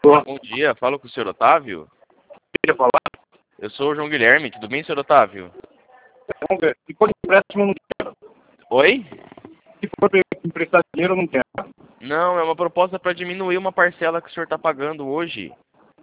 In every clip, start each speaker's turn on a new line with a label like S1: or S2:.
S1: Bom dia, falo com o senhor Otávio.
S2: Queria falar?
S1: Eu sou o João Guilherme, tudo bem, senhor Otávio?
S2: Vamos ver. Se for empréstimo, eu não quero.
S1: Oi?
S2: Se for emprestar dinheiro, eu não quero.
S1: Não, é uma proposta para diminuir uma parcela que o senhor está pagando hoje.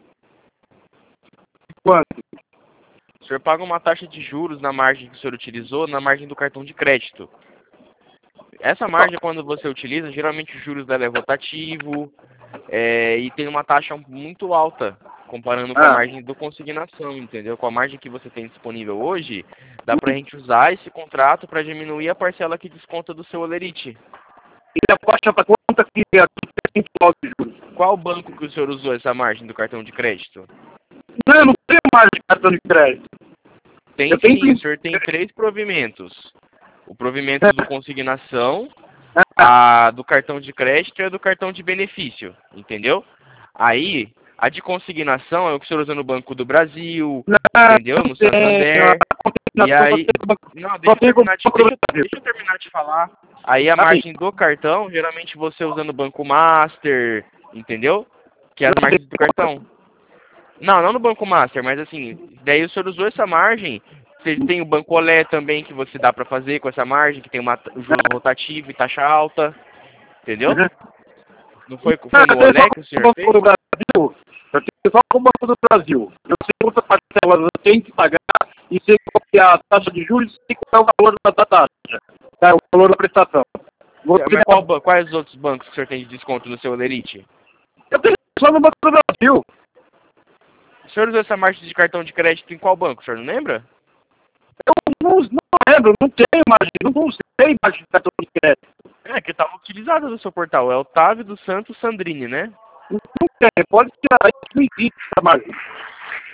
S2: Quanto?
S1: O senhor paga uma taxa de juros na margem que o senhor utilizou, na margem do cartão de crédito. Essa margem, quando você utiliza, geralmente os juros dela é rotativo e tem uma taxa muito alta, comparando com a margem do consignação, entendeu? Com a margem que você tem disponível hoje, dá pra gente usar esse contrato para diminuir a parcela que desconta do seu olerite.
S2: E a faixa para quanto que é 5 de juros?
S1: Qual banco que o senhor usou essa margem do cartão de crédito?
S2: Não, eu não tenho mais de cartão de crédito.
S1: Tem
S2: Eu
S1: sim,
S2: tenho...
S1: o senhor tem 3 provimentos. O provimento do consignação, a do cartão de crédito e a do cartão de benefício, entendeu? Aí, a de consignação é o que o senhor usa no Banco do Brasil, entendeu? No Santander. E aí... Não, deixa eu terminar de falar. Aí a margem do cartão, geralmente você usa no Banco Master, entendeu? Que é as margens do cartão. Não no Banco Master, mas assim, daí o senhor usou essa margem. Você tem o Banco Olé também que você dá pra fazer com essa margem, que tem uma juros rotativo e taxa alta, entendeu? Não foi no Olé que o senhor fez?
S2: Do Brasil, eu tenho só com o Banco do Brasil. Eu sei quantas parcelas eu tenho que pagar e sei qual que é a taxa de juros e qual é o valor da taxa. É o valor da prestação.
S1: Mas quais os outros bancos que o senhor tem de desconto no seu olerite?
S2: Eu tenho só no Banco do Brasil.
S1: O senhor usou essa margem de cartão de crédito em qual banco? O senhor não lembra?
S2: Eu não lembro, não tenho margem, não usei margem de cartão de crédito.
S1: É, que estava utilizado no seu portal. É Otávio dos Santos Sandrini, né?
S2: Não tem, pode tirar aí que não existe essa margem.